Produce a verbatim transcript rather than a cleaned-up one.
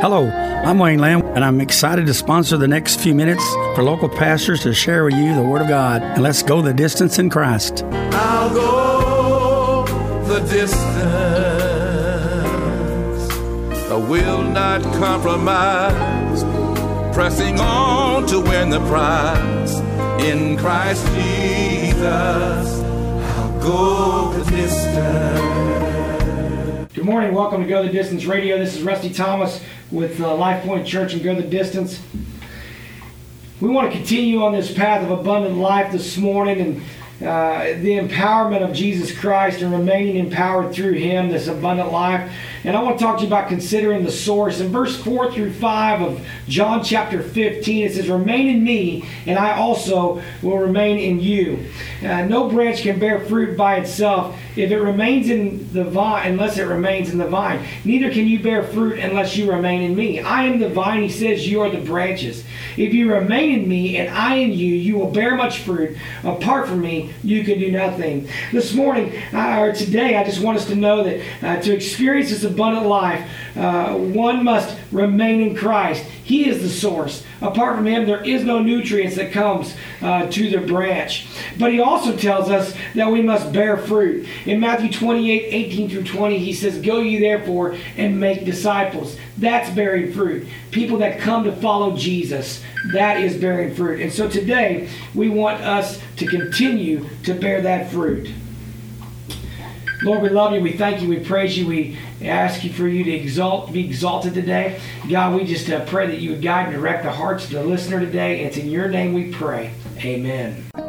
Hello, I'm Wayne Lamb, and I'm excited to sponsor the next few minutes for local pastors to share with you the Word of God. And let's go the distance in Christ. I'll go the distance. I will not compromise. Pressing on to win the prize. In Christ Jesus, I'll go the distance. Good morning. Welcome to Go the Distance Radio. This is Rusty Thomas with uh, Life Point Church and Go the Distance. We want to continue on this path of abundant life this morning and uh, the empowerment of Jesus Christ and remaining empowered through Him, this abundant life. And I want to talk to you about considering the source. In verse four through five of John chapter fifteen, it says, "Remain in me, and I also will remain in you. Uh, no branch can bear fruit by itself if it remains in the vine, unless it remains in the vine. Neither can you bear fruit unless you remain in me. I am the vine," He says, "you are the branches. If you remain in me and I in you, you will bear much fruit. Apart from me, you can do nothing." This morning, uh, or today, I just want us to know that uh, to experience this abundant life, uh, one must remain in Christ. He is the source. Apart from Him, there is no nutrients that comes uh, to the branch. But He also tells us that we must bear fruit. In Matthew twenty-eight, eighteen through twenty, He says, "Go ye therefore and make disciples." That's bearing fruit. People that come to follow Jesus, that is bearing fruit. And so today, we want us to continue to bear that fruit. Lord, we love you. We thank you. We praise you. We ask you for you to exalt, be exalted today. God, we just uh, pray that you would guide and direct the hearts of the listener today. It's in your name we pray. Amen.